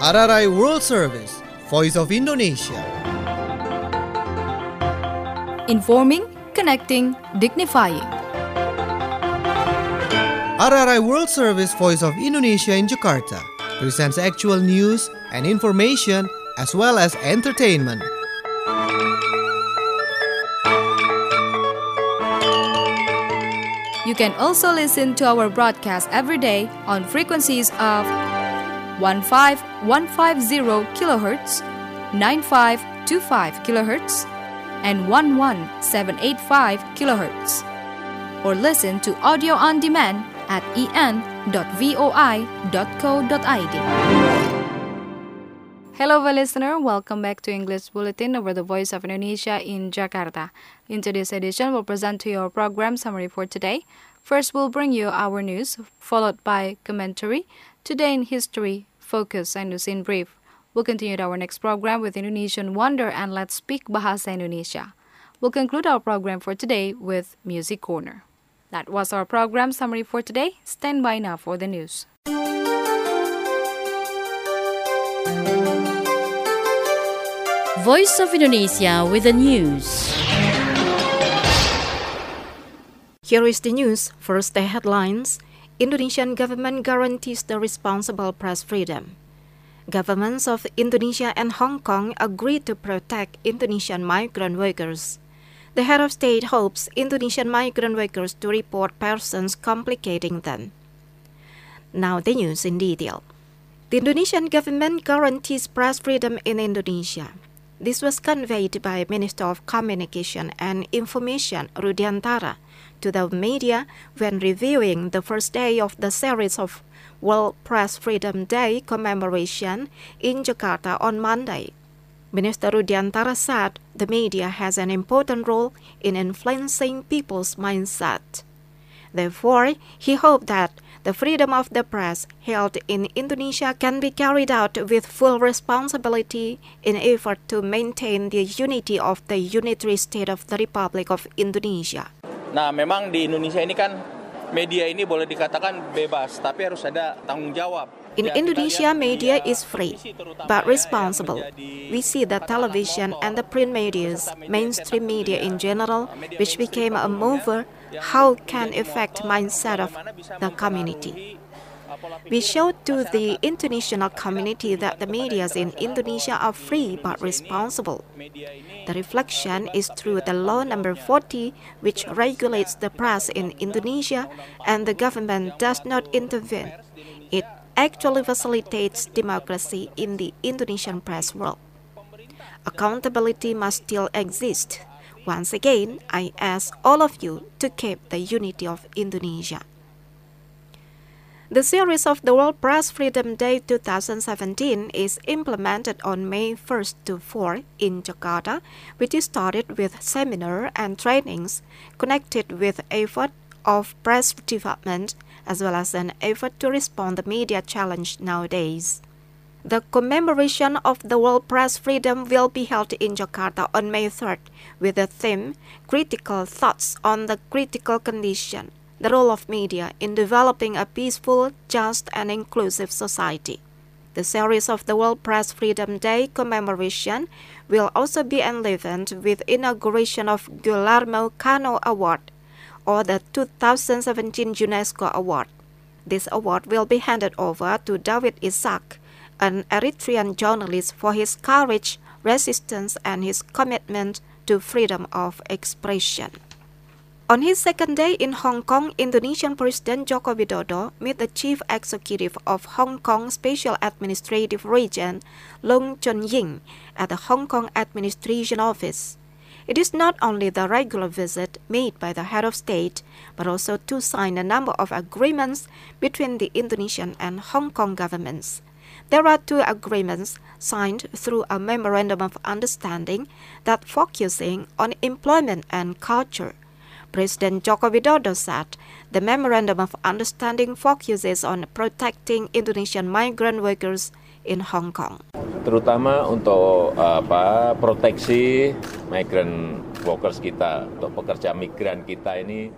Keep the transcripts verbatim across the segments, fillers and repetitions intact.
R R I World Service, Voice of Indonesia. Informing, connecting, dignifying. R R I World Service, Voice of Indonesia in Jakarta presents actual news and information as well as entertainment. You can also listen to our broadcast every day on frequencies of fifteen fifteen kilohertz, ninety-five twenty-five kilohertz, and eleven seven eighty-five kilohertz. Or listen to audio on demand at e n dot voi dot co dot i d. Hello, listener. Welcome back to English Bulletin over the Voice of Indonesia in Jakarta. In today's edition, we'll present to you our program summary for today. First, we'll bring you our news, followed by commentary, Today in History, Focus, and News in Brief. We'll continue our next program with Indonesian Wonder and Let's Speak Bahasa Indonesia. We'll conclude our program for today with Music Corner. That was our program summary for today. Stand by now for the news. Voice of Indonesia with the news. Here is the news. First, the headlines. Indonesian government guarantees the responsible press freedom. Governments of Indonesia and Hong Kong agreed to protect Indonesian migrant workers. The head of state hopes Indonesian migrant workers to report persons complicating them. Now the news in detail. The Indonesian government guarantees press freedom in Indonesia. This was conveyed by Minister of Communication and Information Rudiantara to the media when reviewing the first day of the series of World Press Freedom Day commemoration in Jakarta on Monday. Minister Rudiantara said the media has an important role in influencing people's mindset. Therefore, he hoped that the freedom of the press held in Indonesia can be carried out with full responsibility in effort to maintain the unity of the unitary state of the Republic of Indonesia. Nah, memang di Indonesia ini kan media ini boleh dikatakan bebas, tapi harus ada tanggung jawab. In Indonesia, media is free, but responsible. We see that television and the print media, mainstream media in general, which became a mover, how can affect mindset of the community. We showed to the international community that the media in Indonesia are free but responsible. The reflection is through the law number forty, which regulates the press in Indonesia, and the government does not intervene. It actually facilitates democracy in the Indonesian press world. Accountability must still exist. Once again, I ask all of you to keep the unity of Indonesia. The series of the World Press Freedom Day twenty seventeen is implemented on May first to fourth in Jakarta, which is started with seminar and trainings connected with effort of press development as well as an effort to respond to the media challenge nowadays. The commemoration of the World Press Freedom will be held in Jakarta on May third with the theme Critical Thoughts on the Critical Condition, the role of media in developing a peaceful, just, and inclusive society. The series of the World Press Freedom Day commemoration will also be enlivened with inauguration of Guillermo Cano Award, or the two thousand seventeen UNESCO Award. This award will be handed over to David Isaac, an Eritrean journalist, for his courage, resistance, and his commitment to freedom of expression. On his second day in Hong Kong, Indonesian President Joko Widodo met the Chief Executive of Hong Kong Special Administrative Region, Loong Chun Ying, at the Hong Kong Administration Office. It is not only the regular visit made by the head of state, but also to sign a number of agreements between the Indonesian and Hong Kong governments. There are two agreements signed through a memorandum of understanding that focusing on employment and culture. President Joko Widodo said the memorandum of understanding focuses on protecting Indonesian migrant workers in Hong Kong. Terutama untuk apa proteksi migrant workers kita, untuk pekerja migran kita ini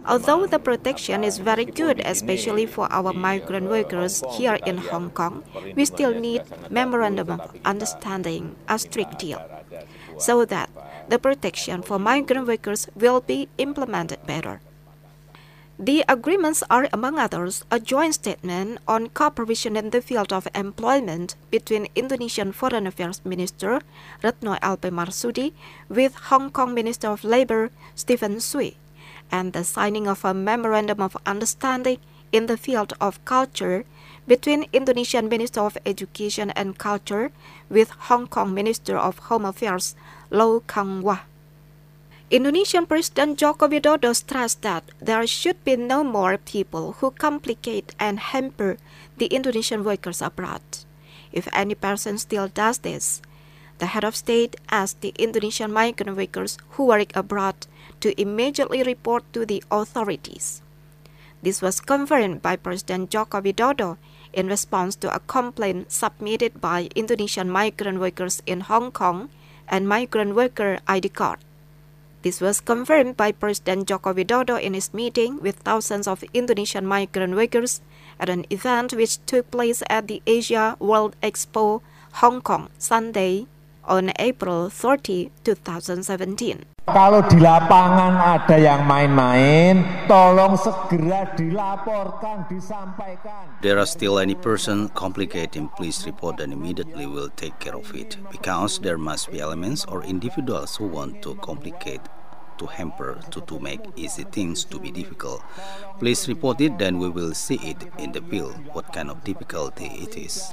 Although the protection is very good, especially for our migrant workers here in Hong Kong, we still need Memorandum of Understanding, a strict deal, so that the protection for migrant workers will be implemented better. The agreements are, among others, a joint statement on cooperation in the field of employment between Indonesian Foreign Affairs Minister Retno L P Marsudi with Hong Kong Minister of Labour Stephen Sui, and the signing of a Memorandum of Understanding in the field of culture between Indonesian Minister of Education and Culture with Hong Kong Minister of Home Affairs Low Kang Wah. Indonesian President Joko Widodo stressed that there should be no more people who complicate and hamper the Indonesian workers abroad. If any person still does this, the head of state asked the Indonesian migrant workers who work abroad to immediately report to the authorities. This was confirmed by President Joko Widodo in response to a complaint submitted by Indonesian migrant workers in Hong Kong and migrant worker I D card. This was confirmed by President Joko Widodo in his meeting with thousands of Indonesian migrant workers at an event which took place at the Asia World Expo, Hong Kong, Sunday, on April thirtieth, two thousand seventeen. Kalau di lapangan ada yang main-main, tolong segera dilaporkan, disampaikan. There are still any person complicating, please report and immediately we'll take care of it. Because there must be elements or individuals who want to complicate, to hamper, to, to make easy things to be difficult. Please report it, then we will see it in the bill, what kind of difficulty it is.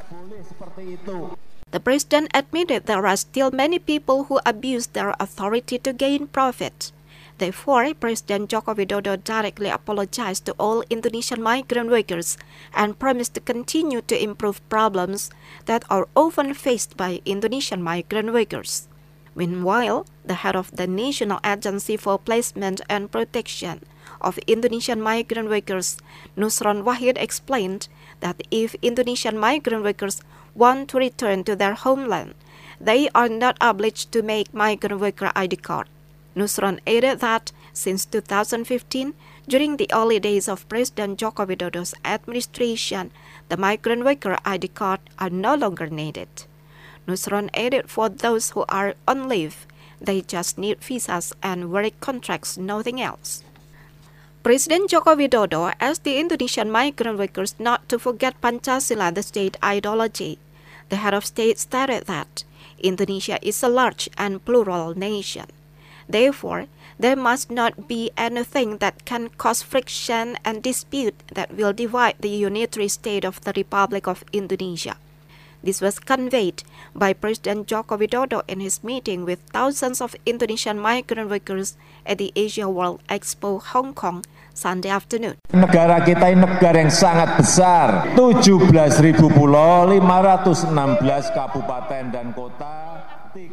The president admitted there are still many people who abuse their authority to gain profit. Therefore, President Joko Widodo directly apologized to all Indonesian migrant workers and promised to continue to improve problems that are often faced by Indonesian migrant workers. Meanwhile, the head of the National Agency for Placement and Protection of Indonesian Migrant Workers, Nusron Wahid, explained that if Indonesian migrant workers want to return to their homeland, they are not obliged to make migrant worker I D card. Nusron added that since two thousand fifteen, during the early days of President Joko Widodo's administration, the migrant worker I D card are no longer needed. Nusron added for those who are on leave, they just need visas and work contracts, nothing else. President Joko Widodo asked the Indonesian migrant workers not to forget Pancasila, the state ideology. The head of state stated that Indonesia is a large and plural nation. Therefore, there must not be anything that can cause friction and dispute that will divide the unitary state of the Republic of Indonesia. This was conveyed by President Joko Widodo in his meeting with thousands of Indonesian migrant workers at the Asia World Expo, Hong Kong, Sunday afternoon. Negara kita ini negara yang sangat besar, tujuh belas ribu pulau, lima ratus enam belas kabupaten dan kota.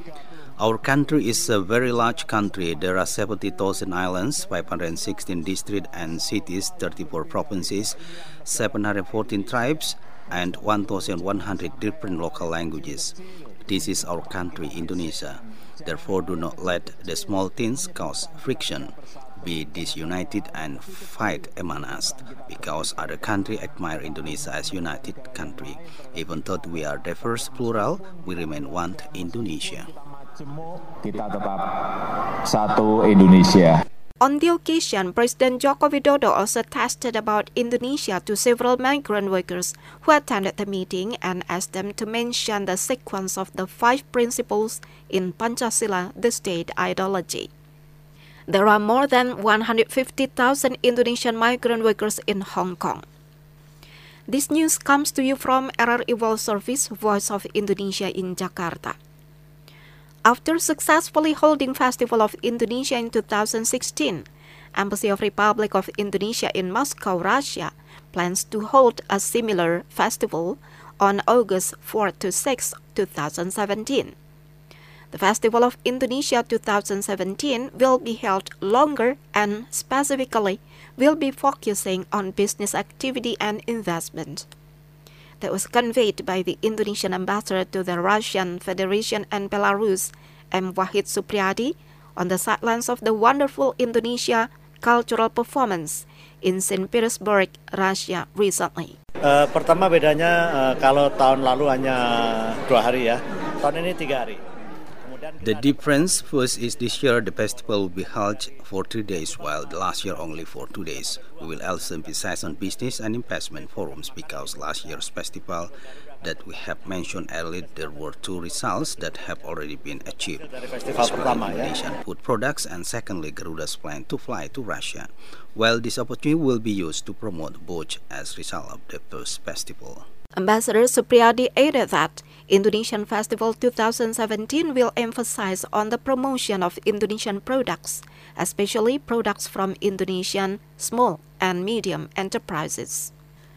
Our country is a very large country. There are seventy thousand islands, five hundred sixteen districts and cities, thirty-four provinces, seven hundred fourteen tribes, and one thousand one hundred different local languages. This is our country, Indonesia. Therefore, do not let the small things cause friction. Be disunited and fight among us, because other countries admire Indonesia as united country. Even though we are diverse, plural, we remain one Indonesia. Kita tetap satu Indonesia. On the occasion, President Joko Widodo also tested about Indonesia to several migrant workers who attended the meeting and asked them to mention the sequence of the five principles in Pancasila, the state ideology. There are more than one hundred fifty thousand Indonesian migrant workers in Hong Kong. This news comes to you from R R I World Service, Voice of Indonesia in Jakarta. After successfully holding Festival of Indonesia in two thousand sixteen, Embassy of Republic of Indonesia in Moscow, Russia, plans to hold a similar festival on August fourth to sixth, two thousand seventeen. The Festival of Indonesia two thousand seventeen will be held longer and specifically will be focusing on business activity and investment. That was conveyed by the Indonesian ambassador to the Russian Federation and Belarus, M. Wahid Supriyadi, on the sidelines of the wonderful Indonesia cultural performance in Saint Petersburg, Russia recently. Uh, pertama bedanya uh, kalau tahun lalu hanya dua hari ya, tahun ini tiga hari. The difference first is this year the festival will be held for three days, while the last year only for two days. We will also emphasize on business and investment forums because last year's festival that we have mentioned earlier, there were two results that have already been achieved. First, Indonesian food products, and secondly, Garuda's plan to fly to Russia. Well, this opportunity will be used to promote both as a result of the first festival. Ambassador Supriyadi added that Indonesian Festival twenty seventeen will emphasize on the promotion of Indonesian products, especially products from Indonesian small and medium enterprises.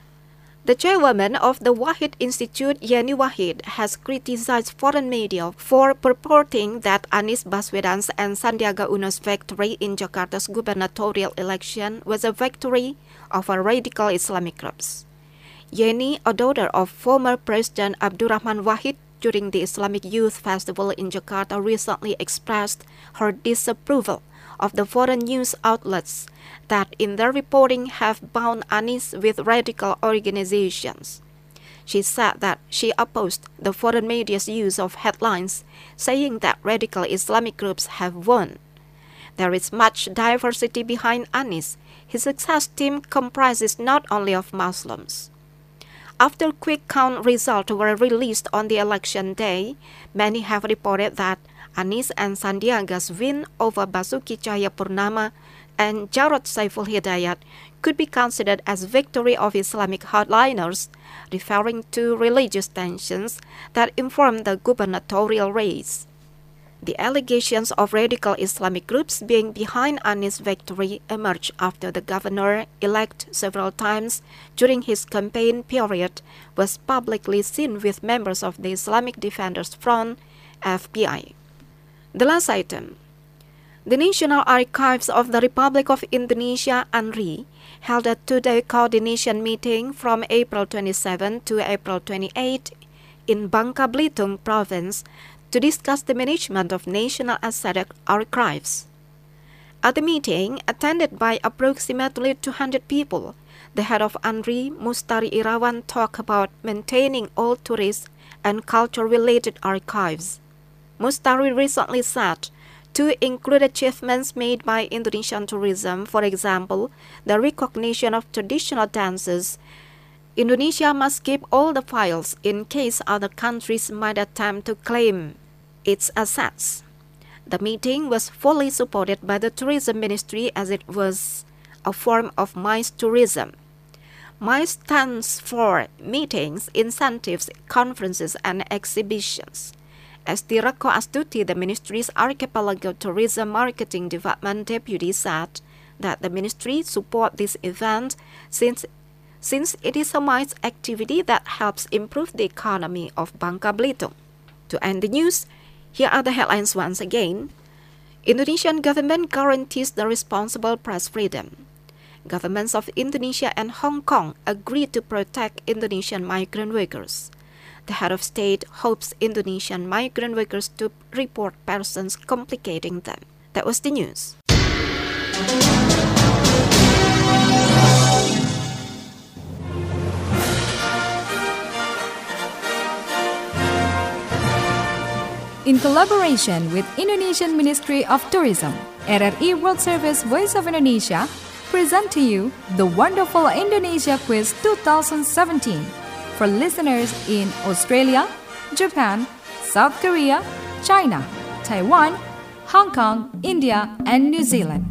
The chairwoman of the Wahid Institute, Yeni Wahid, has criticized foreign media for purporting that Anies Baswedan's and Sandiaga Uno's victory in Jakarta's gubernatorial election was a victory of a radical Islamic groups. Yeni, a daughter of former President Abdurrahman Wahid, during the Islamic Youth Festival in Jakarta recently expressed her disapproval of the foreign news outlets that in their reporting have bound Anies with radical organizations. She said that she opposed the foreign media's use of headlines saying that radical Islamic groups have won. There is much diversity behind Anies. His success team comprises not only of Muslims. After quick count results were released on the election day, many have reported that Anies and Sandiaga's win over Basuki Cahayapurnama and Jarod Saiful Hidayat could be considered as victory of Islamic hardliners, referring to religious tensions that informed the gubernatorial race. The allegations of radical Islamic groups being behind Anies' victory emerged after the governor-elect several times during his campaign period was publicly seen with members of the Islamic Defenders Front, F B I. The last item. The National Archives of the Republic of Indonesia, A N R I, held a two-day coordination meeting from April twenty-seventh to April twenty-eighth in Bangka Belitung province to discuss the management of National Asset Archives. At the meeting, attended by approximately two hundred people, the head of A N R I, Mustari Irawan, talked about maintaining all tourist and culture-related archives. Mustari recently said, to include achievements made by Indonesian tourism, for example, the recognition of traditional dances, Indonesia must keep all the files in case other countries might attempt to claim its assets. The meeting was fully supported by the Tourism Ministry as it was a form of MICE tourism. MICE stands for Meetings, Incentives, Conferences, and Exhibitions. Estirako Astuti, the Ministry's Archipelago Tourism Marketing Department Deputy, said that the Ministry supports this event since, since it is a MICE activity that helps improve the economy of Bangka Belitung. To end the news, here are the headlines once again. Indonesian government guarantees the responsible press freedom. Governments of Indonesia and Hong Kong agree to protect Indonesian migrant workers. The head of state hopes Indonesian migrant workers to report persons complicating them. That was the news. In collaboration with Indonesian Ministry of Tourism, R R I World Service Voice of Indonesia present to you the Wonderful Indonesia Quiz twenty seventeen for listeners in Australia, Japan, South Korea, China, Taiwan, Hong Kong, India, and New Zealand.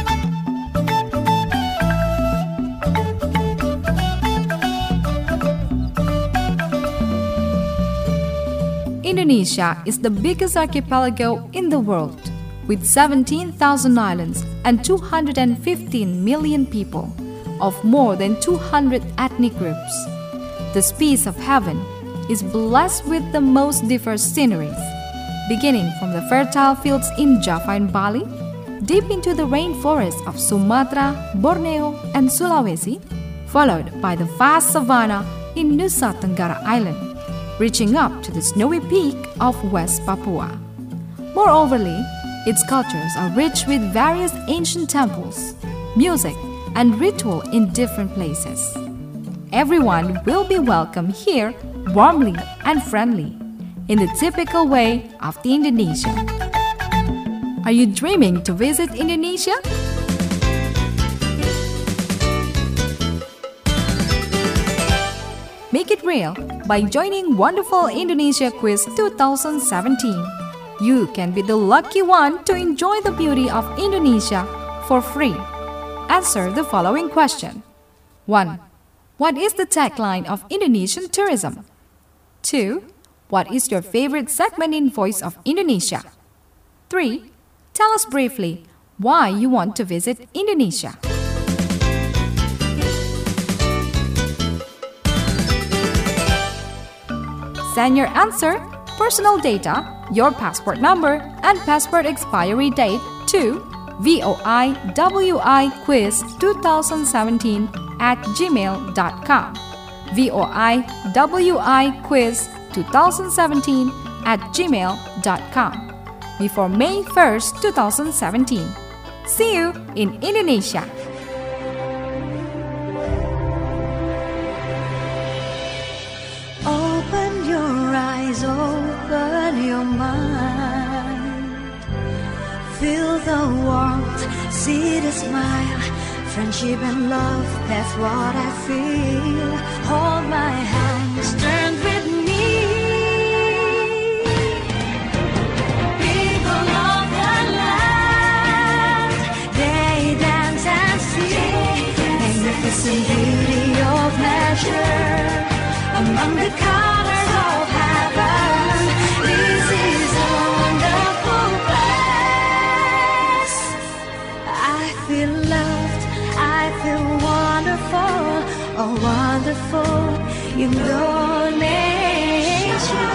Indonesia is the biggest archipelago in the world, with seventeen thousand islands and two hundred fifteen million people of more than two hundred ethnic groups. This piece of heaven is blessed with the most diverse sceneries, beginning from the fertile fields in Java and Bali, deep into the rainforests of Sumatra, Borneo, and Sulawesi, followed by the vast savanna in Nusa Tenggara Island, reaching up to the snowy peak of West Papua. Moreoverly, its cultures are rich with various ancient temples, music, and ritual in different places. Everyone will be welcome here warmly and friendly, in the typical way of the Indonesia. Are you dreaming to visit Indonesia? Make it real by joining Wonderful Indonesia Quiz twenty seventeen. You can be the lucky one to enjoy the beauty of Indonesia for free. Answer the following question. one. What is the tagline of Indonesian tourism? two. What is your favorite segment in Voice of Indonesia? three. Tell us briefly why you want to visit Indonesia. Send your answer, personal data, your passport number, and passport expiry date to voiwiquiz twenty seventeen at gmail dot com. voiwiquiz twenty seventeen at gmail dot com before May first, twenty seventeen. See you in Indonesia! Open your eyes, open your mind. Feel the warmth, see the smile. Friendship and love, that's what I feel. Hold my hands, turn with me. People of the land, they dance and sing. Magnificent beauty of nature, among the colors of heaven. This is a wonderful place. I feel loved, I feel wonderful, oh wonderful Indonesia.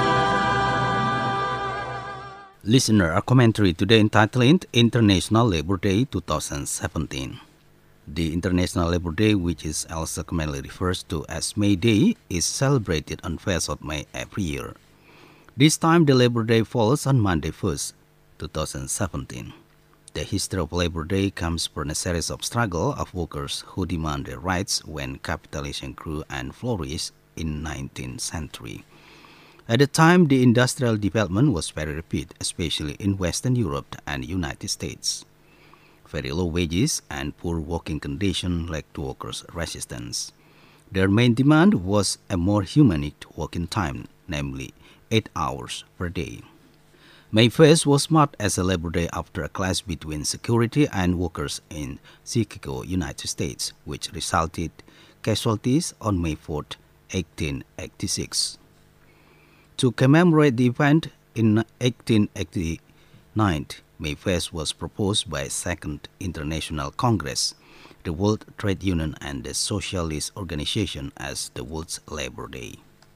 Listener, a commentary today entitled International Labor Day twenty seventeen. The International Labor Day, which is also commonly referred to as May Day, is celebrated on first of May every year. This time, the Labor Day falls on Monday first, twenty seventeen. The history of Labor Day comes from a series of struggles of workers who demand their rights when capitalism grew and flourished in nineteenth century. At the time, the industrial development was very rapid, especially in Western Europe and United States. Very low wages and poor working conditions led to workers' resistance. Their main demand was a more humane working time, namely eight hours per day. May first was marked as a Labor Day after a clash between security and workers in Chicago, United States, which resulted casualties on May fourth, eighteen eighty-six. To commemorate the event in eighteen eighty-nine, May first was proposed by Second International Congress, the World Trade Union and the Socialist Organization as the World's Labor Day.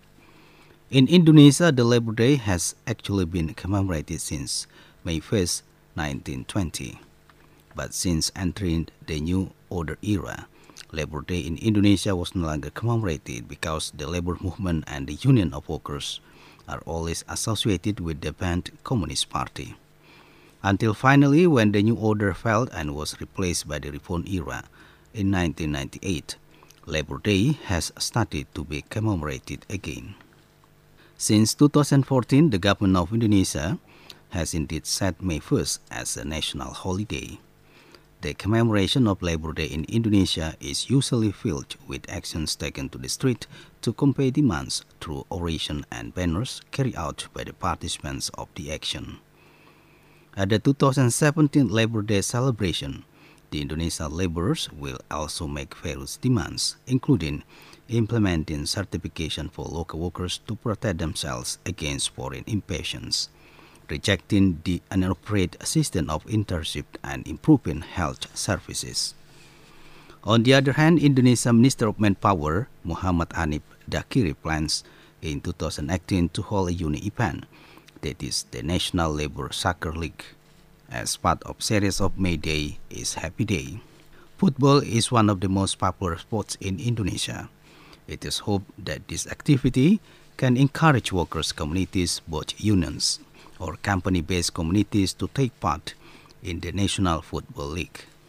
In Indonesia, the Labor Day has actually been commemorated since May first, nineteen twenty. But since entering the New Order era, Labor Day in Indonesia was no longer commemorated because the labor movement and the Union of Workers are always associated with the banned Communist Party. Until finally, when the New Order fell and was replaced by the Reform era in nineteen ninety-eight, Labor Day has started to be commemorated again. Since two thousand fourteen, the government of Indonesia has indeed set May first as a national holiday. The commemoration of Labor Day in Indonesia is usually filled with actions taken to the street to convey demands through oration and banners carried out by the participants of the action. At the two thousand seventeen Labor Day celebration, the Indonesian laborers will also make various demands, including implementing certification for local workers to protect themselves against foreign invasions, rejecting the inappropriate system of internship and improving health services. On the other hand, Indonesia Minister of Manpower, Muhammad Hanif Dakiri, plans in two thousand eighteen to hold a unique event, that is the National Labor Soccer League, as part of series of May Day is Happy Day. Football is one of the most popular sports in Indonesia. It is hoped that this activity can encourage workers' communities, both unions or company-based communities, to take part in the National Football League.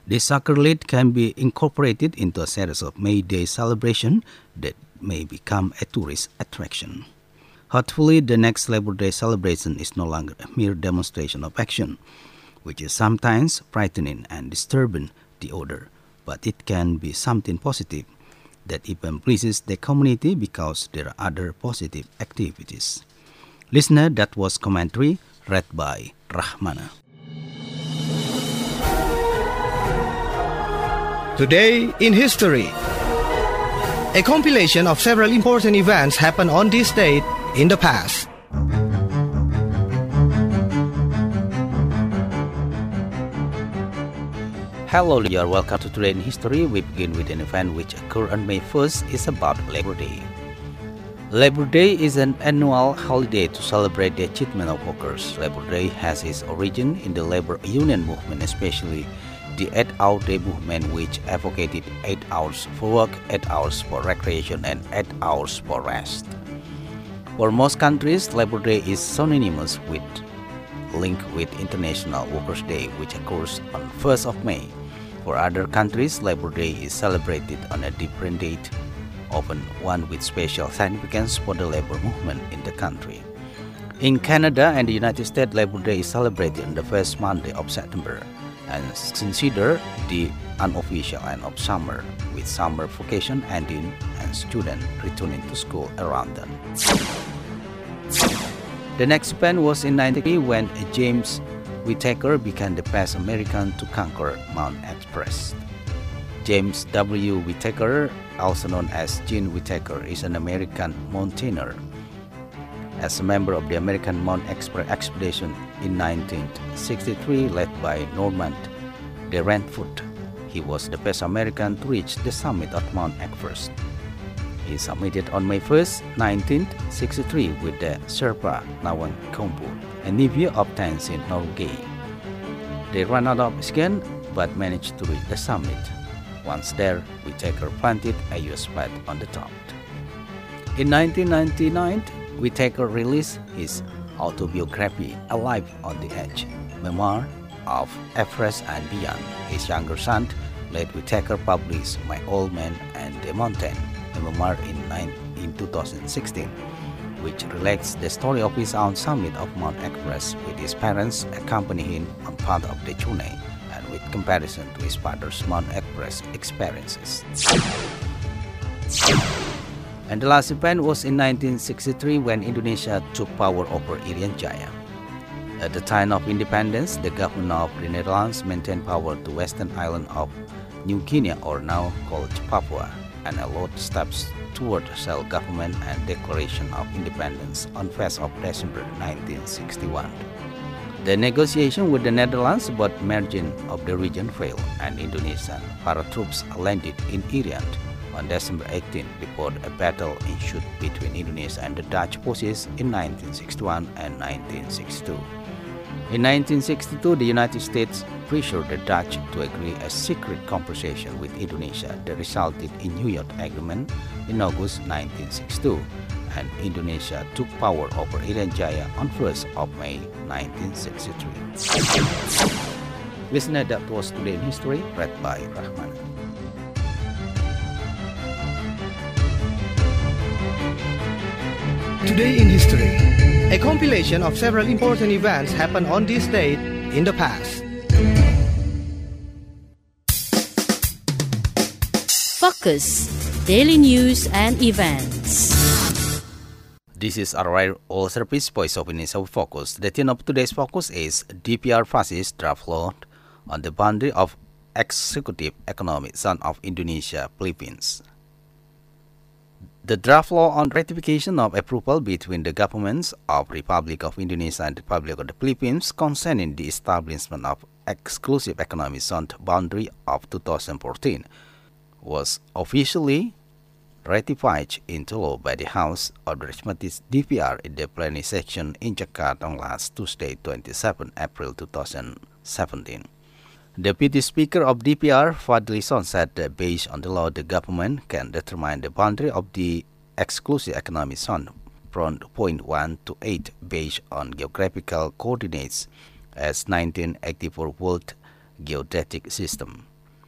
This accolade can be incorporated into a series of May Day celebration that may become a tourist attraction. Hopefully, the next Labor Day celebration is no longer a mere demonstration of action, which is sometimes frightening and disturbing the order, but it can be something positive that even pleases the community because there are other positive activities. Listener, that was commentary read by Rahmana. Today in History. A compilation of several important events happened on this date in the past. Hello, you are welcome to Today in History. We begin with an event which occurred on May first. It's about Labor Day. Labor Day is an annual holiday to celebrate the achievement of workers. Labor Day has its origin in the labor union movement, especially the eight-hour day movement, which advocated eight hours for work, eight hours for recreation, and eight hours for rest. For most countries, Labor Day is synonymous with link with International Workers' Day, which occurs on first of May. For other countries, Labor Day is celebrated on a different date, often one with special significance for the labor movement in the country. In Canada and the United States, Labor Day is celebrated on the first Monday of September and considered the unofficial end of summer, with summer vacation ending and students returning to school around them. The next event was in nineteen eighty when James Whittaker became the first American to conquer Mount Everest. James W. Whittaker, also known as Gene Whittaker, is an American mountaineer. As a member of the American Mount Everest expedition in nineteen sixty-three led by Normand de Rentfut, he was the first American to reach the summit of Mount Everest. He submitted on May first, nineteen sixty-three with the Sherpa Nawang Kompu, a nephew of Tenzin Norgay. They ran out of skin but managed to reach the summit. Once there, Whittaker planted a U S flag on the top. In nineteen ninety-nine, Whittaker released his autobiography, A Life on the Edge, Memoir of Everest and Beyond. His younger son, late Whittaker, published My Old Man and the Mountain, a memoir in, in two thousand sixteen, which relates the story of his own summit of Mount Everest, with his parents accompanying him on part of the journey and with comparison to his father's Mount Everest experiences. And the last event was in nineteen sixty-three when Indonesia took power over Irian Jaya. At the time of independence, the government of the Netherlands maintained power to western island of New Guinea, or now called Papua, and allowed steps toward self-government and declaration of independence on first of December nineteen sixty-one. The negotiation with the Netherlands about merging of the region failed, and Indonesian paratroops landed in Irian on December eighteenth before a battle ensued between Indonesia and the Dutch forces in nineteen sixty-one and nineteen sixty-two. In nineteen sixty-two, the United States pressured the Dutch to agree a secret conversation with Indonesia that resulted in New York Agreement in August nineteen sixty-two, and Indonesia took power over Irian Jaya on first of May nineteen sixty-three. Listener, that was Today in History, read by Rahman. Today in History. A compilation of several important events happened on this date in the past. Focus Daily News and Events. This is our all service voice of Indonesia Focus. The theme of today's focus is D P R fascist draft law on the boundary of Executive Economic Zone of Indonesia, Philippines. The draft law on ratification of approval between the governments of Republic of Indonesia and Republic of the Philippines concerning the establishment of exclusive economic zone boundary of two thousand fourteen was officially ratified into law by the House of Representatives D P R in the plenary session in Jakarta on last Tuesday, twenty-seventh April two thousand seventeen. Deputy Speaker of D P R, Fadli Son, said that based on the law, the government can determine the boundary of the exclusive economic zone from point one to eight based on geographical coordinates as nineteen eighty-four World Geodetic System.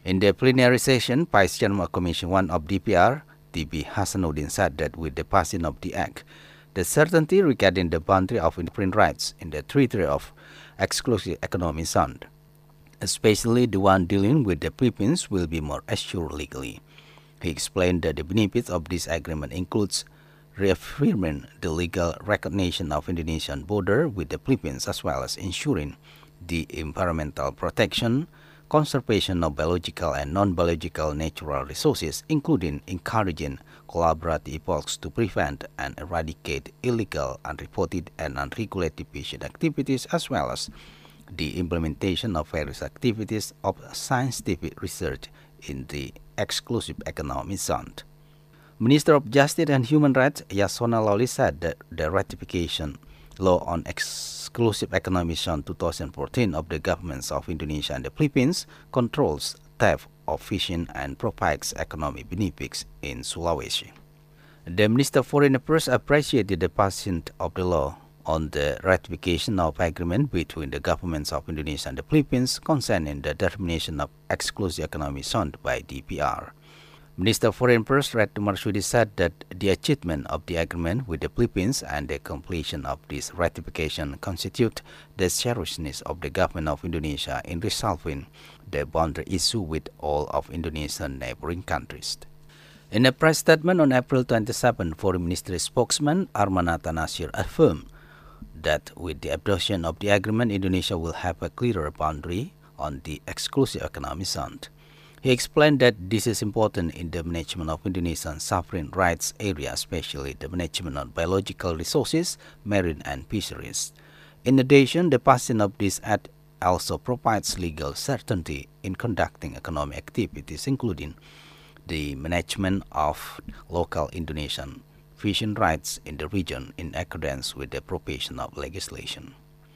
In the plenary session, Vice Chairman of Commission one of D P R, T B Hasanuddin, said that with the passing of the Act, the certainty regarding the boundary of independent rights in the territory of exclusive economic zone, especially the one dealing with the Philippines, will be more assured legally. He explained that the benefits of this agreement includes reaffirming the legal recognition of Indonesian border with the Philippines, as well as ensuring the environmental protection, conservation of biological and non-biological natural resources, including encouraging collaborative efforts to prevent and eradicate illegal, unreported, and unregulated fishing activities, as well as the implementation of various activities of scientific research in the exclusive economic zone. Minister of Justice and Human Rights Yasona Lawli said that the ratification law on exclusive economic zone twenty fourteen of the governments of Indonesia and the Philippines controls theft of fishing and provides economic benefits in Sulawesi. The Minister of Foreign Affairs appreciated the passing of the law on the ratification of agreement between the governments of Indonesia and the Philippines concerning the determination of exclusive economic zone by D P R. Minister of Foreign Affairs Retno Marsudi said that the achievement of the agreement with the Philippines and the completion of this ratification constitute the seriousness of the government of Indonesia in resolving the boundary issue with all of Indonesian neighboring countries. In a press statement on April twenty-seventh, Foreign Ministry spokesman Armanata Nasir affirmed that with the adoption of the agreement, Indonesia will have a clearer boundary on the exclusive economic zone. He explained that this is important in the management of Indonesian sovereign rights area, especially the management of biological resources, marine and fisheries. In addition, the passing of this act also provides legal certainty in conducting economic activities, including the management of local Indonesian fishing rights in the region in accordance with the provision of legislation.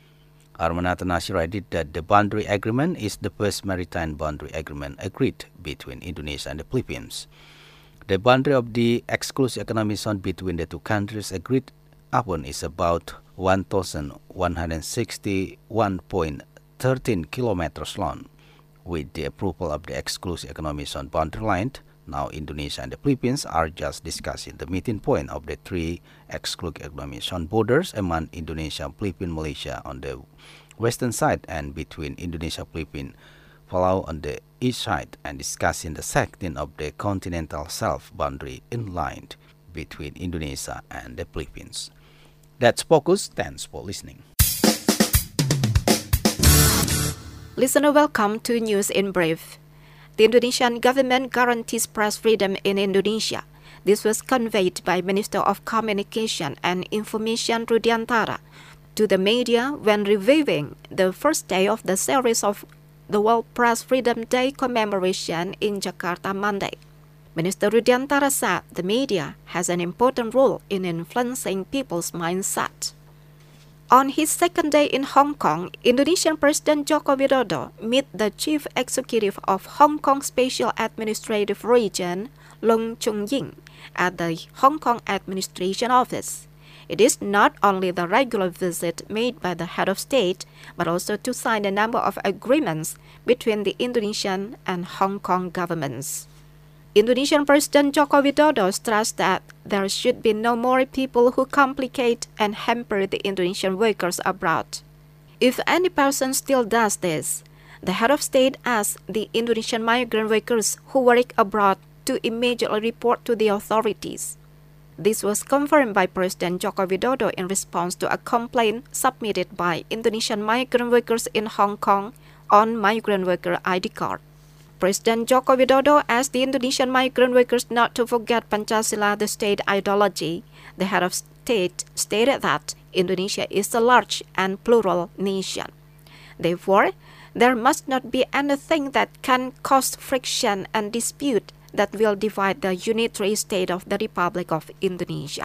Armanata Nasir added that the boundary agreement is the first maritime boundary agreement agreed between Indonesia and the Philippines. The boundary of the exclusive economic zone between the two countries agreed upon is about one thousand one hundred sixty-one point one three kilometers long. With the approval of the exclusive economic zone boundary line, now Indonesia and the Philippines are just discussing the meeting point of the three exclusive economic zone borders among Indonesia, Philippines, Malaysia on the western side and between Indonesia, Philippines, Palau on the east side, and discussing the setting of the continental shelf boundary in line between Indonesia and the Philippines. That's Focus. Thanks for listening. Listener, welcome to News in Brief. The Indonesian government guarantees press freedom in Indonesia. This was conveyed by Minister of Communication and Information Rudiantara to the media when reviewing the first day of the series of the World Press Freedom Day commemoration in Jakarta Monday. Minister Rudiantara said the media has an important role in influencing people's mindset. On his second day in Hong Kong, Indonesian President Joko Widodo met the Chief Executive of Hong Kong Special Administrative Region, Leung Chun-ying, at the Hong Kong Administration Office. It is not only the regular visit made by the head of state, but also to sign a number of agreements between the Indonesian and Hong Kong governments. Indonesian President Joko Widodo stressed that there should be no more people who complicate and hamper the Indonesian workers abroad. If any person still does this, the head of state asked the Indonesian migrant workers who work abroad to immediately report to the authorities. This was confirmed by President Joko Widodo in response to a complaint submitted by Indonesian migrant workers in Hong Kong on migrant worker I D card. President Joko Widodo asked the Indonesian migrant workers not to forget Pancasila, the state ideology. The head of state stated that Indonesia is a large and plural nation. Therefore, there must not be anything that can cause friction and dispute that will divide the unitary state of the Republic of Indonesia.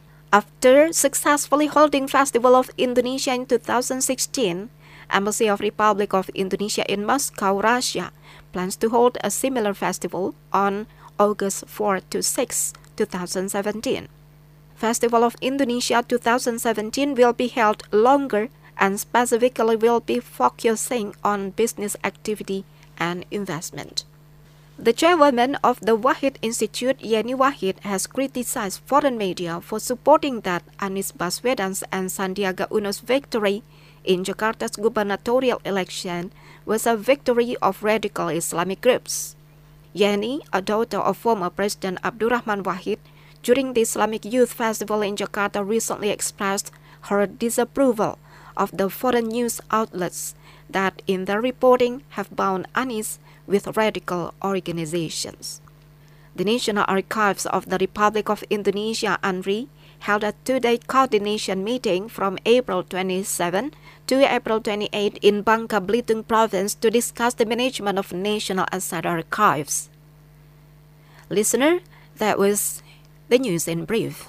After successfully holding Festival of Indonesia in two thousand sixteen, Embassy of Republic of Indonesia in Moscow, Russia, plans to hold a similar festival on August fourth to sixth, two thousand seventeen. Festival of Indonesia two thousand seventeen will be held longer and specifically will be focusing on business activity and investment. The chairwoman of the Wahid Institute, Yeni Wahid, has criticized foreign media for supporting that Anies Baswedan's and Sandiaga Uno's victory in Jakarta's gubernatorial election was a victory of radical Islamic groups. Yeni, a daughter of former President Abdurrahman Wahid, during the Islamic Youth Festival in Jakarta recently expressed her disapproval of the foreign news outlets that in their reporting have bound Anies with radical organizations. The National Archives of the Republic of Indonesia, A N R I, held a two-day coordination meeting from April twenty-seventh to April twenty-eighth in Bangka Belitung province to discuss the management of National Asset Archives. Listener, that was the news in brief.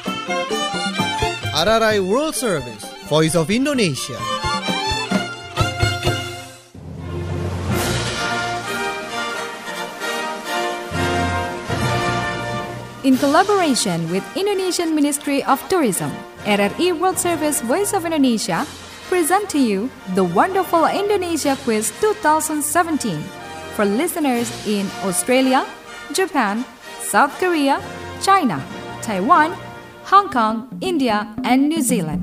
R R I World Service, Voice of Indonesia. In collaboration with Indonesian Ministry of Tourism, R R I World Service Voice of Indonesia present to you the Wonderful Indonesia Quiz twenty seventeen for listeners in Australia, Japan, South Korea, China, Taiwan, Hong Kong, India, and New Zealand.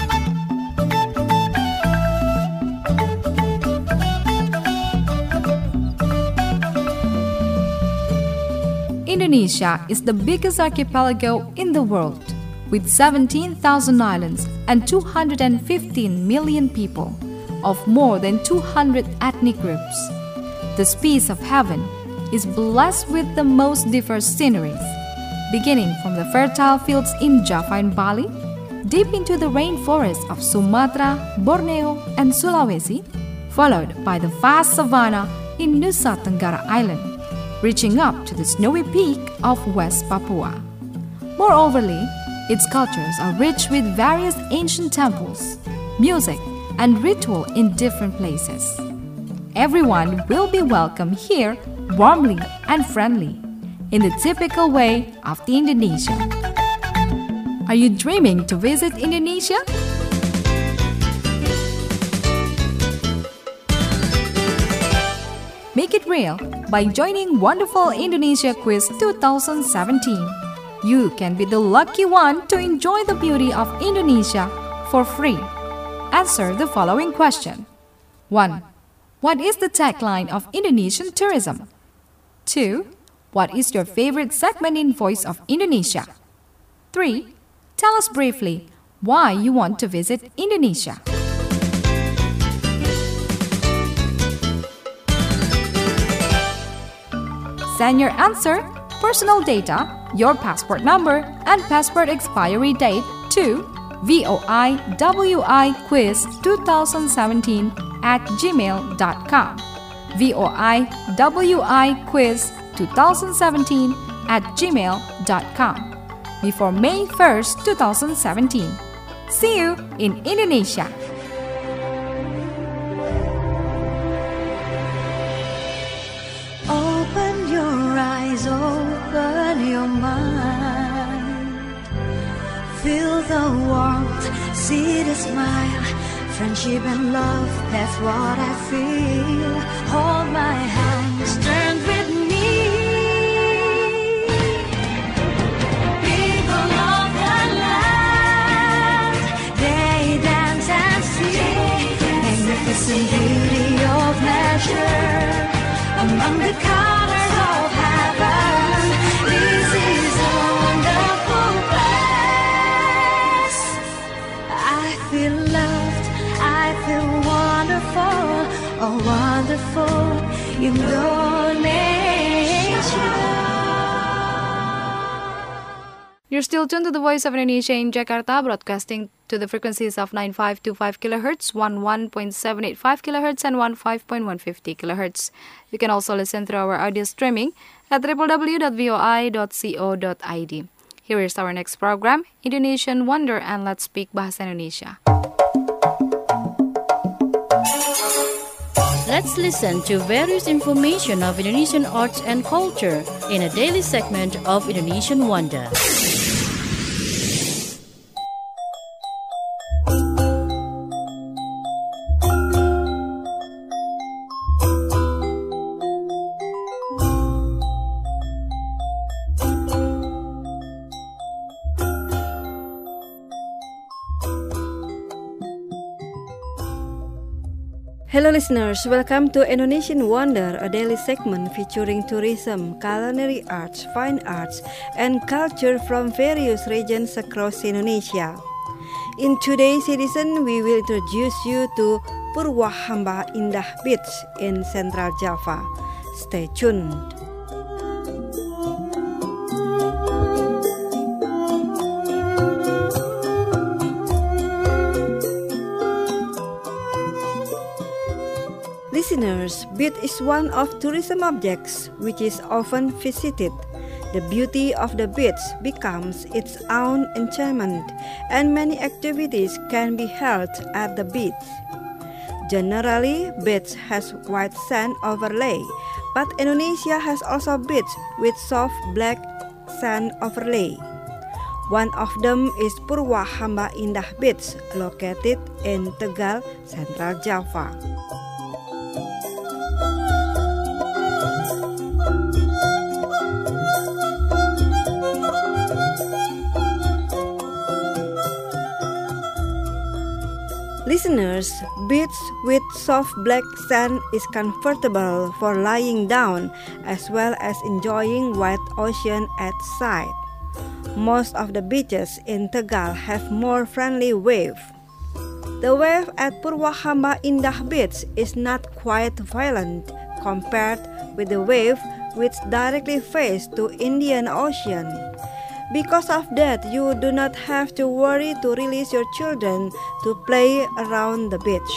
Indonesia is the biggest archipelago in the world, with seventeen thousand islands and two hundred fifteen million people of more than two hundred ethnic groups. This piece of heaven is blessed with the most diverse sceneries, beginning from the fertile fields in Java and Bali, deep into the rainforests of Sumatra, Borneo, and Sulawesi, followed by the vast savanna in Nusa Tenggara Island, reaching up to the snowy peak of West Papua. Moreoverly, its cultures are rich with various ancient temples, music, and ritual in different places. Everyone will be welcome here warmly and friendly, in the typical way of the Indonesia. Are you dreaming to visit Indonesia? Make it real by joining Wonderful Indonesia Quiz twenty seventeen. You can be the lucky one to enjoy the beauty of Indonesia for free. Answer the following question. one. What is the tagline of Indonesian tourism? two. What is your favorite segment in Voice of Indonesia? three. Tell us briefly why you want to visit Indonesia. Send your answer, personal data, your passport number, and passport expiry date to voiwiquiz twenty seventeen at gmail dot com. voiwiquiz twenty seventeen at gmail dot com before May first, twenty seventeen. See you in Indonesia. Open your eyes, open your mind. Feel the warmth, see the smile. Friendship and love, that's what I feel. Hold my hands, turn with me. People of the land, they dance and sing. Magnificent beauty of nature, among the colors of heaven. This is a wonderful place. I feel loved, I feel wonderful, oh wonderful Indonesia. You're still tuned to the Voice of Indonesia in Jakarta, broadcasting to the frequencies of nine five two five kilohertz, eleven point seven eight five kilohertz, and fifteen point one five zero kilohertz. You can also listen through our audio streaming at w w w dot voi dot co dot i d. Here is our next program, Indonesian Wonder, and Let's Speak Bahasa Indonesia. Let's listen to various information of Indonesian arts and culture in a daily segment of Indonesian Wonder. Hello listeners, welcome to Indonesian Wonder, a daily segment featuring tourism, culinary arts, fine arts, and culture from various regions across Indonesia. In today's edition, we will introduce you to Purwahamba Indah Beach in Central Java. Stay tuned. Listeners, beach is one of tourism objects which is often visited. The beauty of the beach becomes its own enchantment, and many activities can be held at the beach. Generally, beach has white sand overlay, but Indonesia has also beach with soft black sand overlay. One of them is Purwahamba Indah Beach, located in Tegal, Central Java. Listeners, beach with soft black sand is comfortable for lying down as well as enjoying white ocean at sight. Most of the beaches in Tegal have more friendly wave. The wave at Purwahamba Indah Beach is not quite violent compared with the wave which directly face to Indian Ocean. Because of that, you do not have to worry to release your children to play around the beach.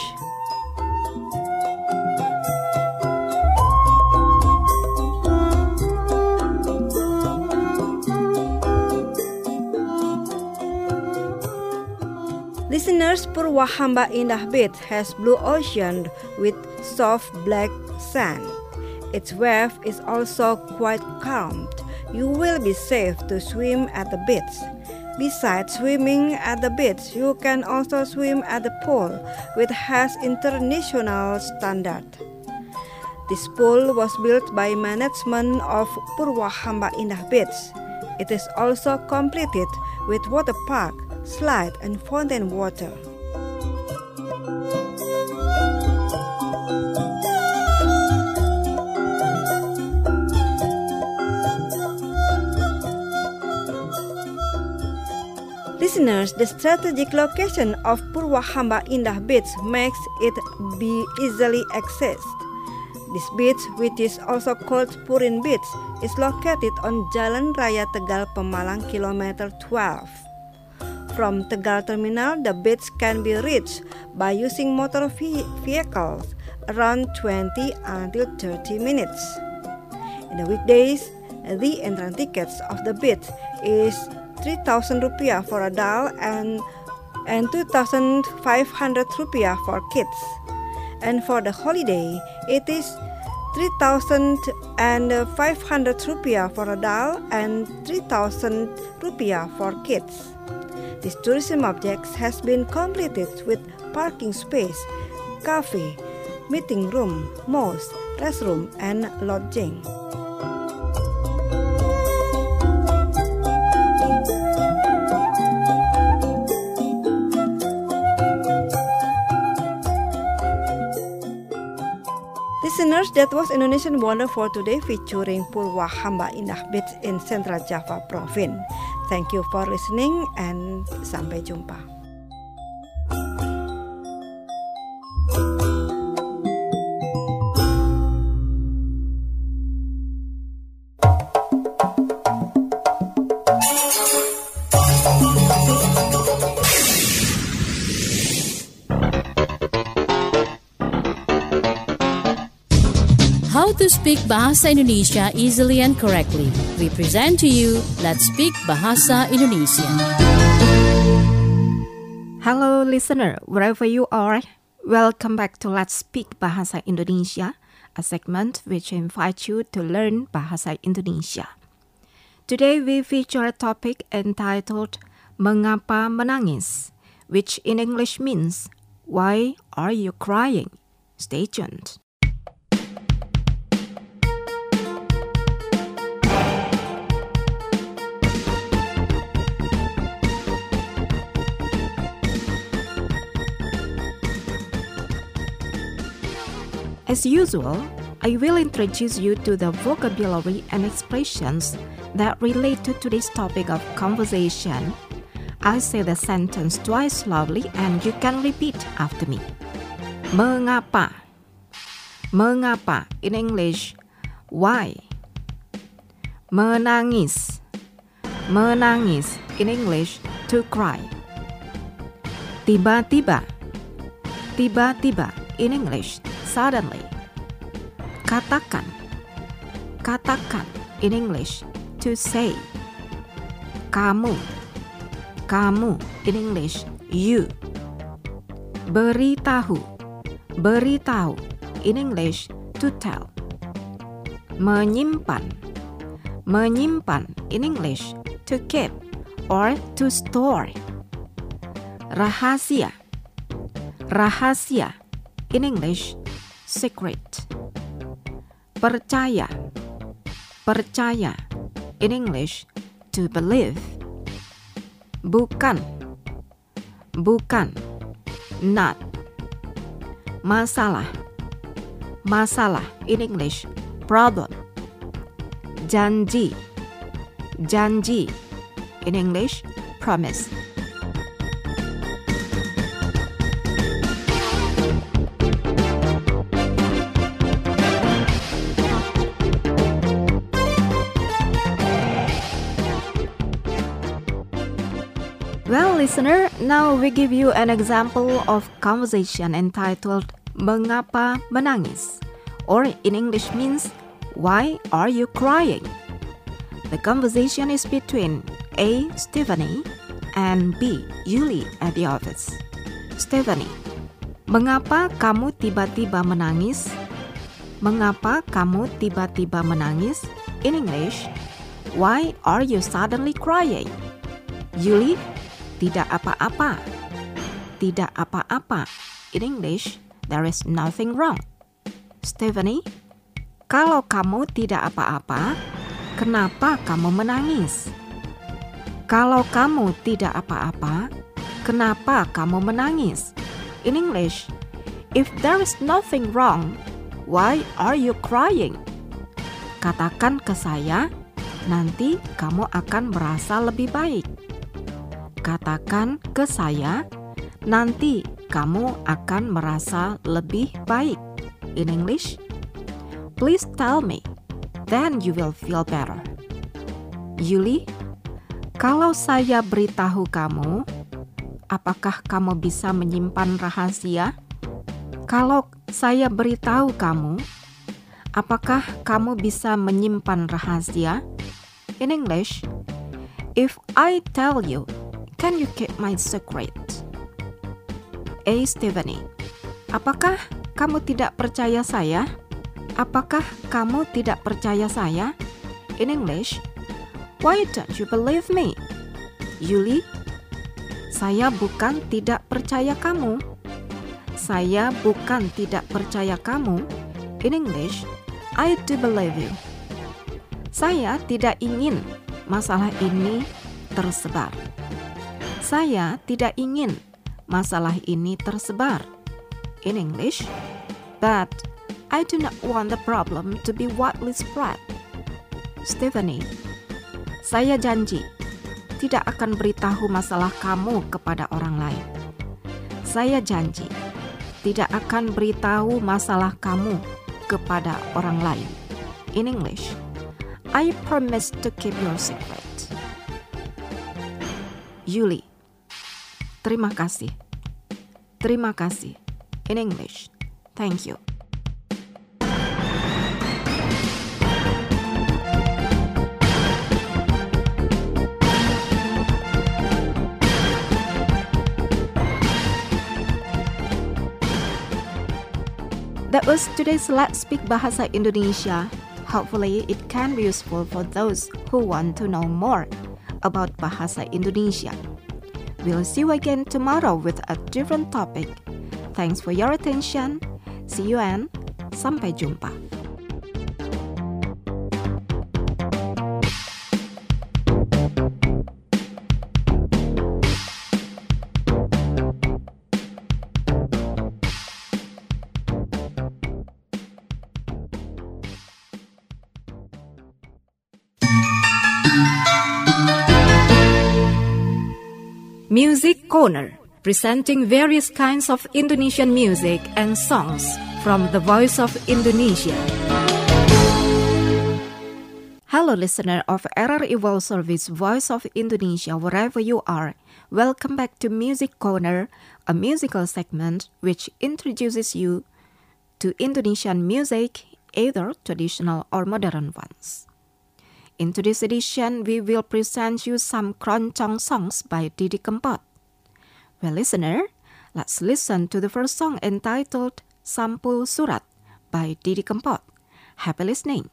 Listeners, Purwahamba Indah Beach has blue ocean with soft black sand. Its wave is also quite calm. You will be safe to swim at the beach. Besides swimming at the beach, you can also swim at the pool, which has international standard. This pool was built by management of Purwahamba Indah Beach. It is also completed with water park, slide, and fountain water. Listeners, the strategic location of Purwahamba Indah Beach makes it be easily accessed. This beach, which is also called Purin Beach, is located on Jalan Raya Tegal Pemalang kilometer twelve. From Tegal Terminal, the beach can be reached by using motor vehicles around twenty until thirty minutes. In the weekdays, the entrance tickets of the beach is three thousand rupiah for adult and and two thousand five hundred rupiah for kids. And for the holiday, it is three thousand five hundred rupiah for adult and three thousand rupiah for kids. This tourism object has been completed with parking space, cafe, meeting room, mosque, restroom, and lodging. Listeners, that was Indonesian Wonder for today featuring Purwahamba Indah Beach in Central Java Province. Thank you for listening and sampai jumpa. How to speak Bahasa Indonesia easily and correctly. We present to you Let's Speak Bahasa Indonesia. Hello listener, wherever you are, welcome back to Let's Speak Bahasa Indonesia, a segment which invites you to learn Bahasa Indonesia. Today we feature a topic entitled Mengapa Menangis, which in English means, Why are you crying? Stay tuned. As usual, I will introduce you to the vocabulary and expressions that relate to today's topic of conversation. I say the sentence twice slowly and you can repeat after me. Mengapa? Mengapa in English, why? Menangis. Menangis in English, to cry. Tiba-tiba. Tiba-tiba in English, suddenly. Katakan. Katakan in English, to say. Kamu. Kamu in English, you. Beritahu. Beritahu in English, to tell. Menyimpan. Menyimpan in English, to keep or to store. Rahasia. Rahasia in English, secret. Percaya. Percaya in English, to believe. Bukan. Bukan, not. Masalah. Masalah in English, problem. Janji. Janji in English, promise. Well, listener, now we give you an example of conversation entitled Mengapa menangis? Or in English means, why are you crying? The conversation is between A. Stephanie and B. Yuli at the office. Stephanie, mengapa kamu tiba-tiba menangis? Mengapa kamu tiba-tiba menangis? In English, why are you suddenly crying? Yuli, tidak apa-apa. Tidak apa-apa. In English, there is nothing wrong. Stephanie, kalau kamu tidak apa-apa, kenapa kamu menangis? Kalau kamu tidak apa-apa, kenapa kamu menangis? In English, if there is nothing wrong, why are you crying? Katakan ke saya, nanti kamu akan merasa lebih baik. Katakan ke saya, nanti kamu akan merasa lebih baik. In English, please tell me, then you will feel better. Yuli, kalau saya beritahu kamu, apakah kamu bisa menyimpan rahasia? Kalau saya beritahu kamu, apakah kamu bisa menyimpan rahasia? In English, if I tell you, can you keep my secret? A. Stephanie, apakah kamu tidak percaya saya? Apakah kamu tidak percaya saya? In English, why don't you believe me? Yuli, saya bukan tidak percaya kamu. Saya bukan tidak percaya kamu. In English, I do believe you. Saya tidak ingin masalah ini tersebar. Saya tidak ingin masalah ini tersebar. In English, but I do not want the problem to be widely spread. Stephanie, saya janji tidak akan beritahu masalah kamu kepada orang lain. Saya janji tidak akan beritahu masalah kamu kepada orang lain. In English, I promise to keep your secret. Yuli, terima kasih. Terima kasih. In English, thank you. That was today's Let's Speak Bahasa Indonesia. Hopefully, it can be useful for those who want to know more about Bahasa Indonesia. We'll see you again tomorrow with a different topic. Thanks for your attention. See you and sampai jumpa. Music Corner, presenting various kinds of Indonesian music and songs from the Voice of Indonesia. Hello listener of R R I World Service Voice of Indonesia, wherever you are. Welcome back to Music Corner, a musical segment which introduces you to Indonesian music, either traditional or modern ones. In today's edition, we will present you some keroncong songs by Didi Kempot. Well, listener, let's listen to the first song entitled Sampul Surat by Didi Kempot. Happy listening.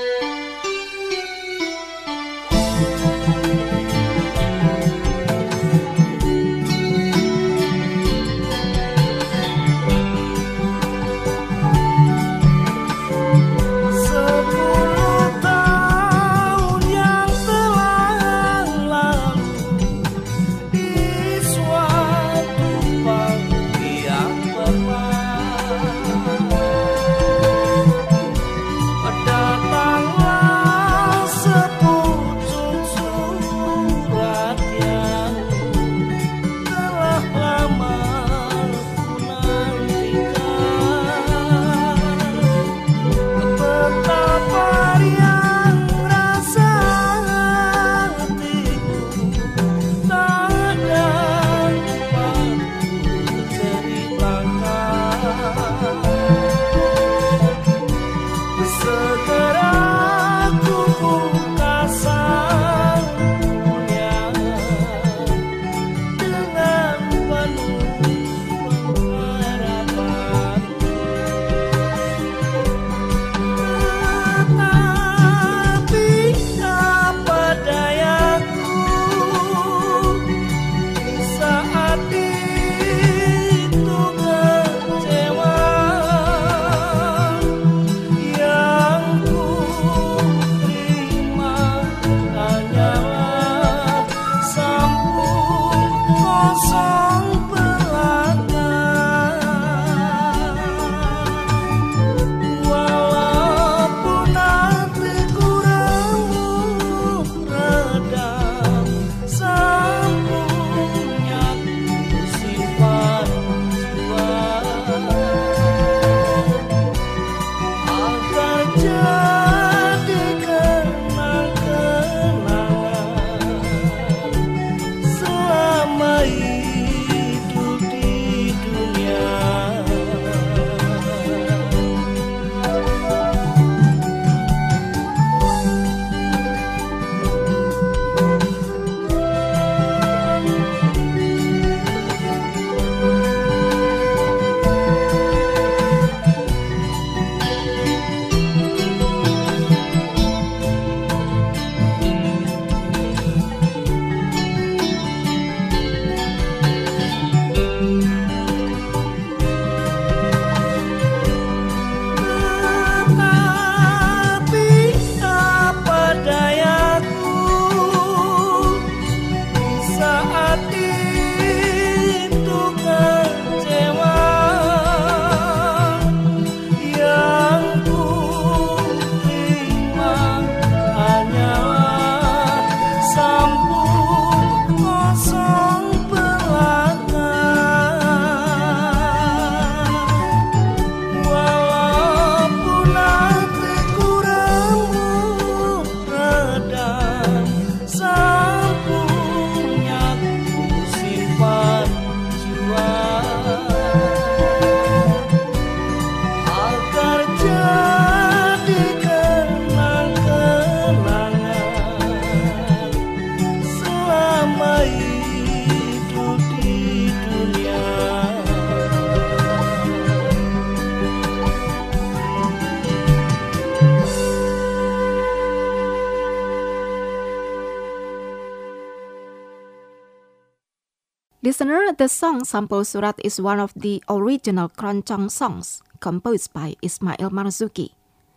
Listener, the song Sampul Surat is one of the original keroncong songs composed by Ismail Marzuki,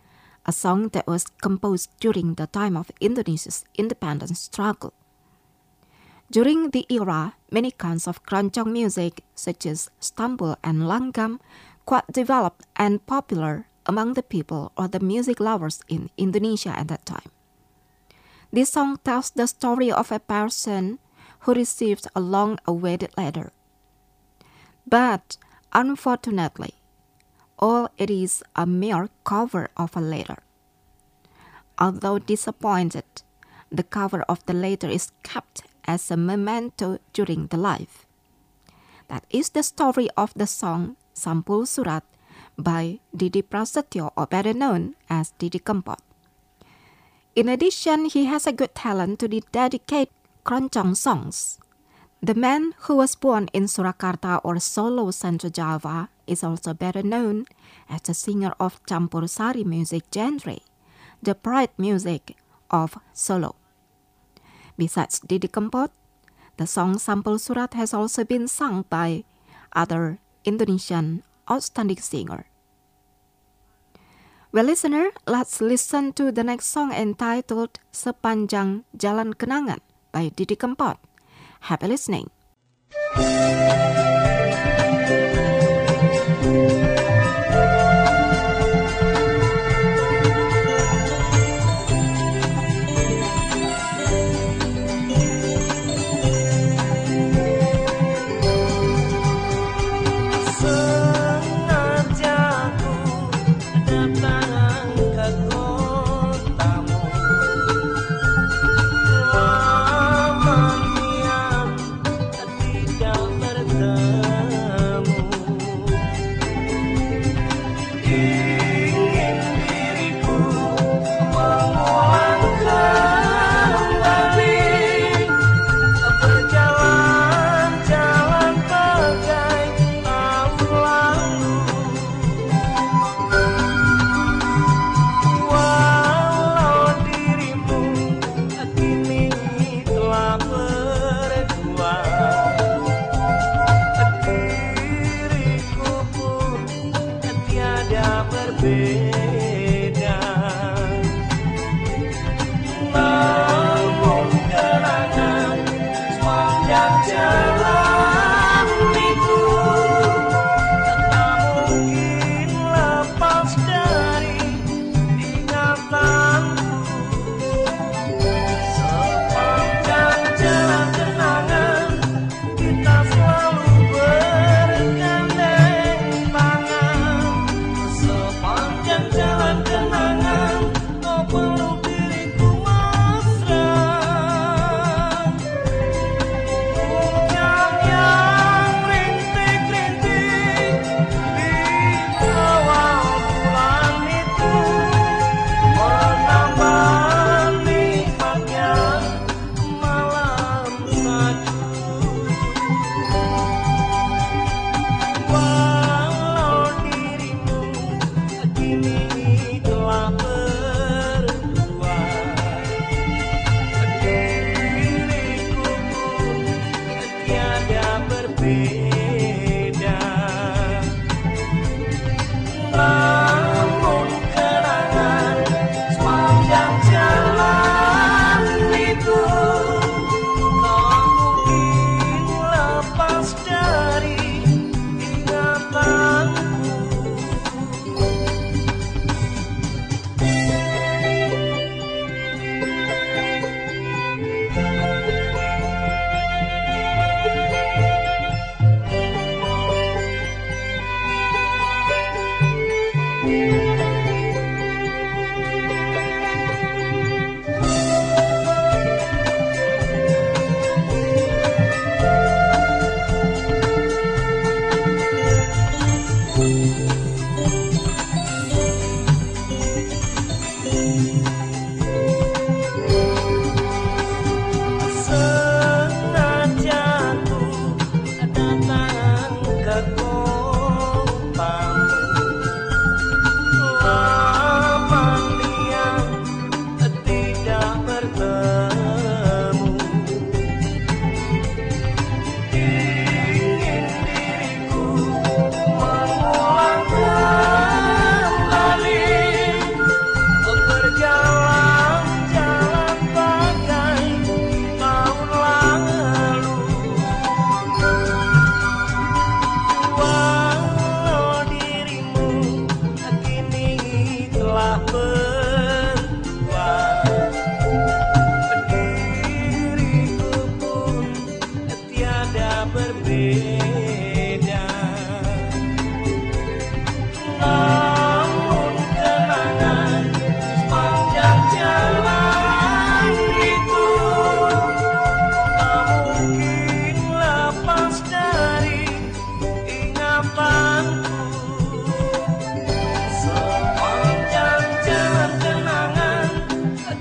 a song that was composed during the time of Indonesia's independence struggle. During the era, many kinds of keroncong music, such as stambul and langgam, quite developed and popular among the people or the music lovers in Indonesia at that time. This song tells the story of a person who received a long-awaited letter. But unfortunately, all it is a mere cover of a letter. Although disappointed, the cover of the letter is kept as a memento during the life. That is the story of the song Sampul Surat by Didi Prasetyo, or better known as Didi Kempot. In addition, he has a good talent to dedicate keroncong songs. The man who was born in Surakarta or Solo, Central Java, is also better known as the singer of Campur Sari music genre, the pride music of Solo. Besides Didi Kempot, the song Sampul Surat has also been sung by other Indonesian outstanding singers. Well, listener, let's listen to the next song entitled Sepanjang Jalan Kenangan by Didi Kempot. Happy listening.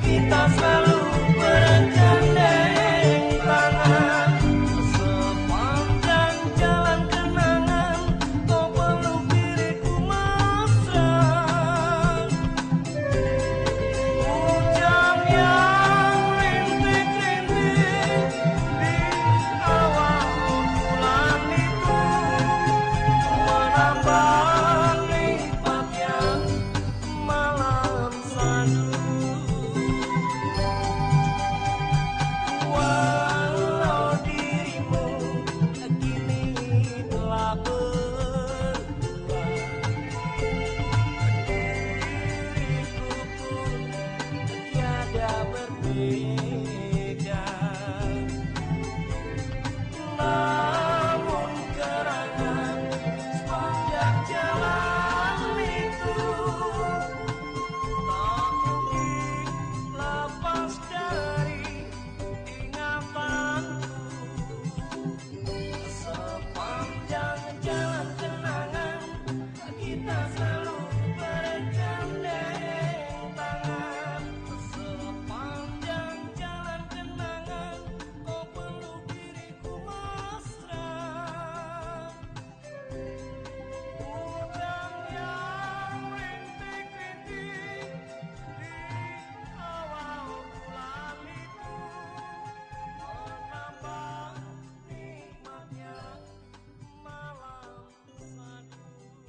kita selalu bergandeng tangan. Sepanjang jalan kenangan kau peluk diriku mesra. Hujan yang rintik-rintik di awal bulan itu menambah nikmatnya malam sadu. Walau dirimu kini telah berdua, diriku pun tiada berbeda. Namun gerangan sepanjang jalan itu tak mungkin lepas dari ingatanku. Sepanjang jalan kenangan kita selalu bergandeng tangan. Sepanjang jalan kenangan kau peluk diriku mesra. Hujan yang rintik-rintik di awal bulan itu menambah nikmatnya malam sadu.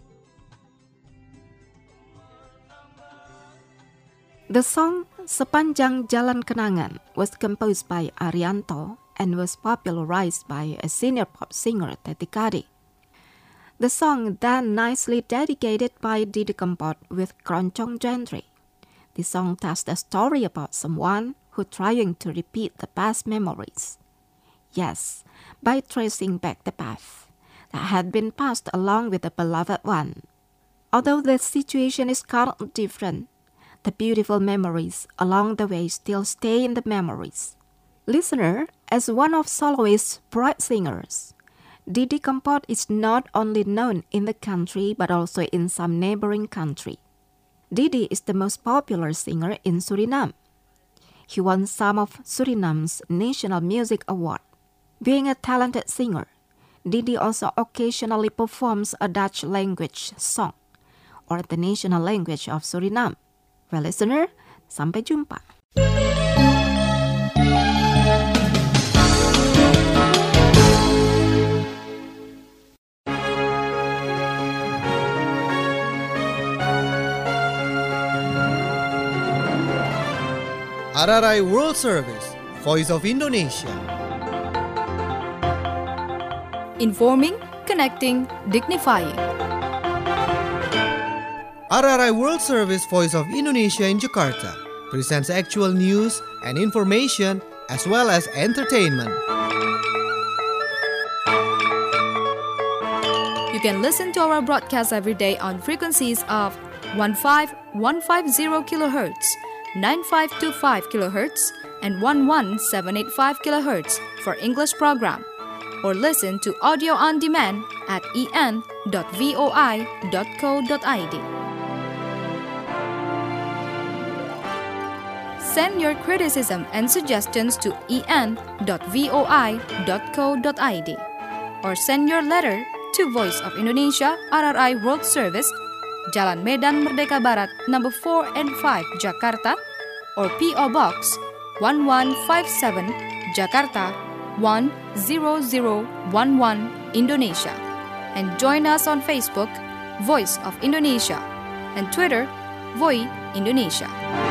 The song Sepanjang Jalan Kenangan was composed by Arianto and was popularized by a senior pop singer, Teti Kade. The song then nicely dedicated by Didi Kempot with Keroncong Genre. The song tells the story about someone who trying to repeat the past memories. Yes, by tracing back the path that had been passed along with the beloved one. Although the situation is currently different, the beautiful memories along the way still stay in the memories. Listener, as one of soloist's bright singers, Didi Kempot is not only known in the country but also in some neighboring country. Didi is the most popular singer in Suriname. He won some of Suriname's National Music Award. Being a talented singer, Didi also occasionally performs a Dutch language song, or the national language of Suriname. Well, listener, sampai jumpa. R R I World Service, Voice of Indonesia. Informing, connecting, dignifying. R R I World Service Voice of Indonesia in Jakarta presents actual news and information as well as entertainment. You can listen to our broadcast every day on frequencies of fifteen fifty kilohertz, ninety-five twenty-five kilohertz, and eleven seven eighty-five kilohertz for English program, or listen to audio on demand at e n dot voi dot co dot i d. Send your criticism and suggestions to e n dot voi dot co dot i d or send your letter to Voice of Indonesia R R I World Service, Jalan Medan Merdeka Barat, number four and five, Jakarta, or P O Box one one five seven, Jakarta one zero zero one one, Indonesia. And join us on Facebook, Voice of Indonesia, and Twitter, Voi Indonesia.